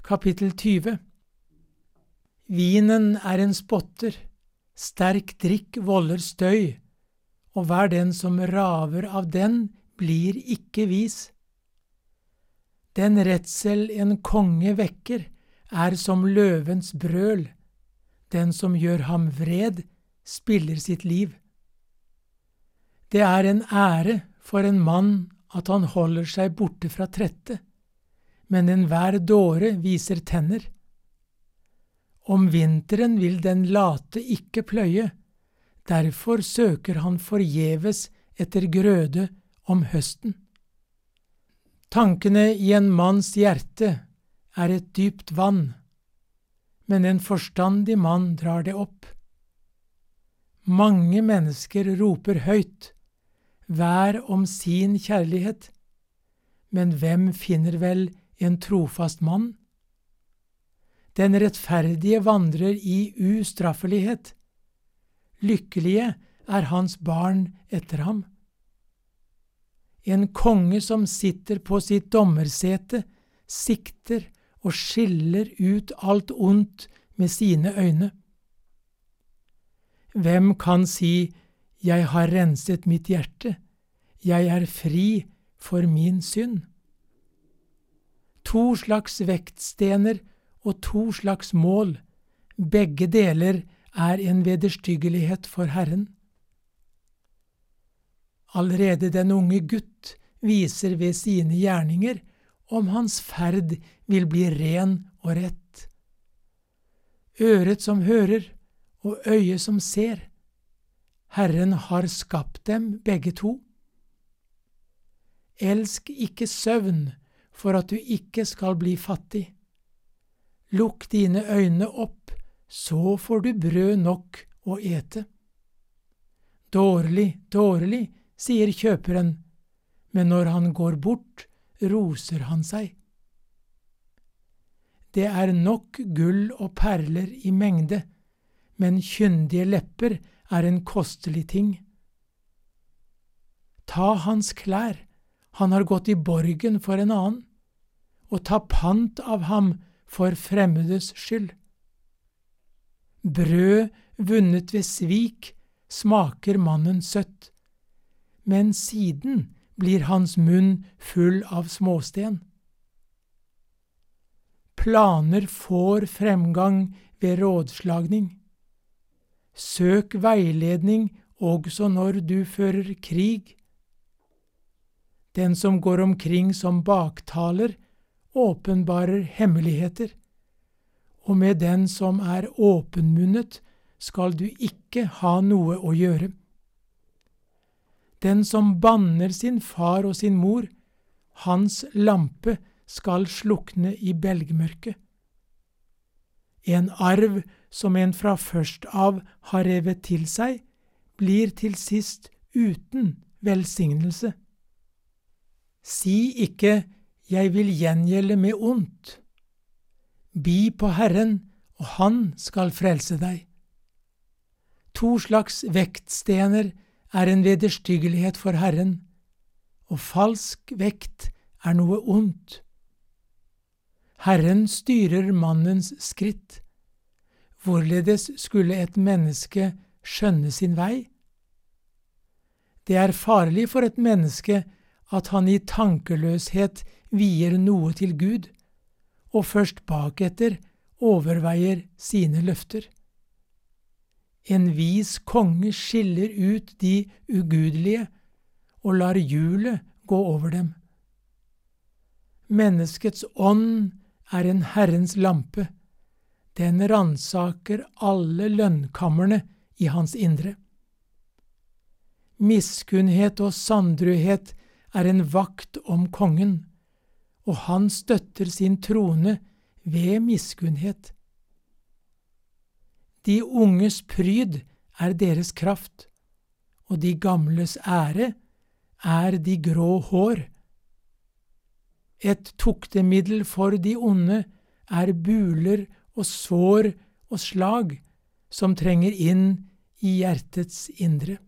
Kapittel 20. Vinen er en spotter, sterk drikk volder støy, og hver den som raver av den, blir ikke vis. Den redsel en konge vekker, er som løvens brøl. Den som gjør ham vred, spiller sitt liv. Det er en ære for en mann at han holder seg borte fra trette, men enhver dåre viser tenner. Om vinteren vil den late ikke pløye, derfor søker han forgjeves etter grøde om høsten. Tankene i en manns hjerte er et dypt vann, men en forstandig mann drar det opp. Mange mennesker roper høyt, hver om sin kjærlighet, men hvem finner vel en trofast mann? Den rettferdige vandrer i ustraffelighet. Lykkelige er hans barn etter ham. En konge som sitter på sitt dommersete, sikter og skiller ut alt ondt med sine øyne. Hvem kan si, jeg har renset mitt hjerte, jeg er fri for min synd? 2 slags vektstener og 2 slags mål, begge deler er en vederstyggelighet for Herren. Allerede den unge gutt viser ved sine gjerninger om hans ferd vil bli ren og rett. Øret som hører og øyet som ser, Herren har skapt dem begge to. Elsk ikke søvn for at du ikke skal bli fattig. Lukk dine øyne opp, så får du brød nok å ete. Dårlig, dårlig, sier kjøperen, men når han går bort, roser han seg. Det er nok gull og perler i mengde, men kyndige lepper er en kostelig ting. Ta hans klær, han har gått i borgen for en annen, og ta pant av ham for fremmedes skyld. Brød vunnet ved svik smaker mannen søtt, men siden blir hans munn full av småsten. Planer får fremgang ved rådslagning. Søk veiledning også når du fører krig. Den som går omkring som baktaler, åpenbarer hemmeligheter, og med den som er åpenmunnet skal du ikke ha noe å gjøre. Den som banner sin far og sin mor, hans lampe skal slukne i belgmørket. En arv som en fra først av har revet til seg, blir til sist uten velsignelse. Si ikke, jeg vil gjengjelde med ondt. Bi på Herren, og han skal frelse deg. 2 slags vektstener er en vederstyggelighet for Herren, og falsk vekt er noe ondt. Herren styrer mannens skritt. Hvorledes skulle et menneske skjønne sin vei? Det er farlig for et menneske at han i tankeløshet vier noe til Gud, og først baketter overveier sine løfter. En vis konge skiller ut de ugudelige og lar hjulet gå over dem. Menneskets ånd er en Herrens lampe. Den ransaker alle lønnkammerne i hans indre. Miskunnhet og sandruhet er en vakt om kongen, og han støtter sin trone ved miskunnhet. De unges pryd er deres kraft, og de gamles ære er de grå hår. Et tuktemiddel for de onde er buler og sår og slag som trenger inn i hjertets indre.